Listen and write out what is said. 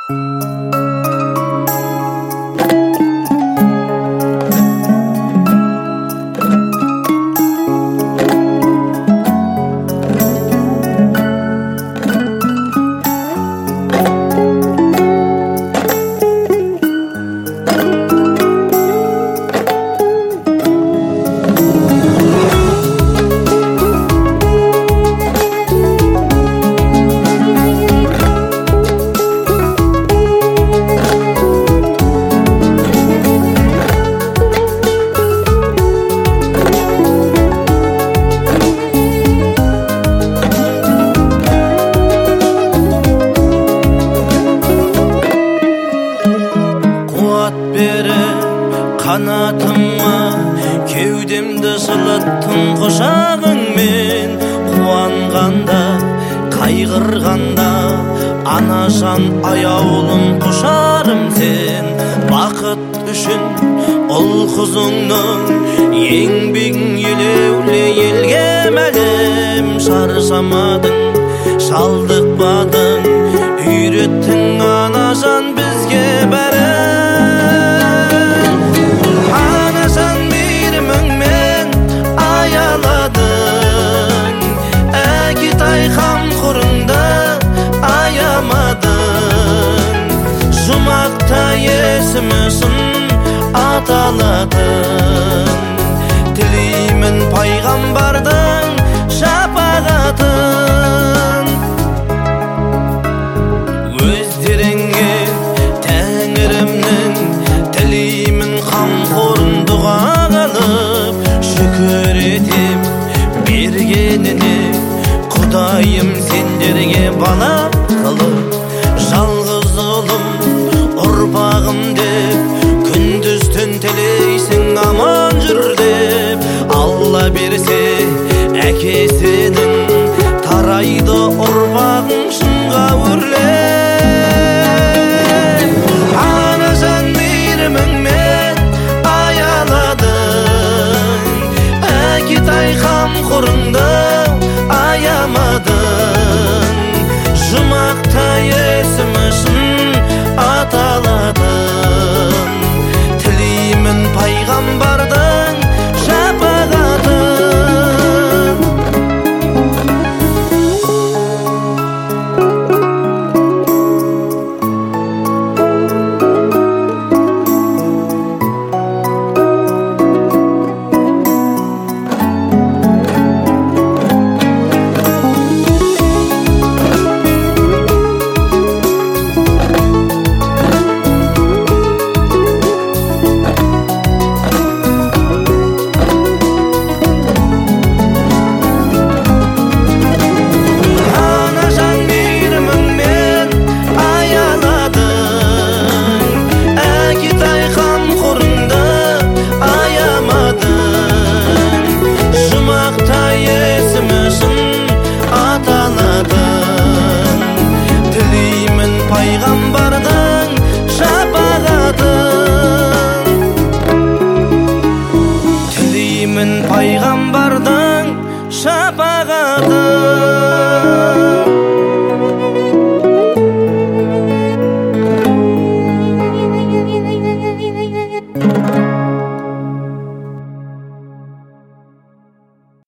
Қанатыма кеудемді жылыттың құшағыңмен, қуанғанда қайғырғанда анажан аяулым құшарым сен. Бақыт үшін ұл қызыңның еңбегің елеулі, елге мәлім. Шаршамадың, шалдықпадың, үйреттің анажан бізге бәрін. Есімісін аталадың, тілеймін пайғамбардың шапағатын. Өздеріңе тәңірімнің тілеймін қамқорын дұға қылып, шүкір етем бергеніне Құдайым сендерге бала қылып. Жалғыз ұлым ұрпағым деп күндіз түн тілейсің, аман жүр деп. Алла берсе әкесінің тарайды ұрпағың шыңға өрлеп. Анажан мейіріміңмен аяладың, әкетай қамқорыңды аямадың. Жұмақта есім үшін аталадың, тілеймін пайғамбардың шапағатын. Пайғамбардың шапағатын, тілеймін пайғамбардың шапағатын.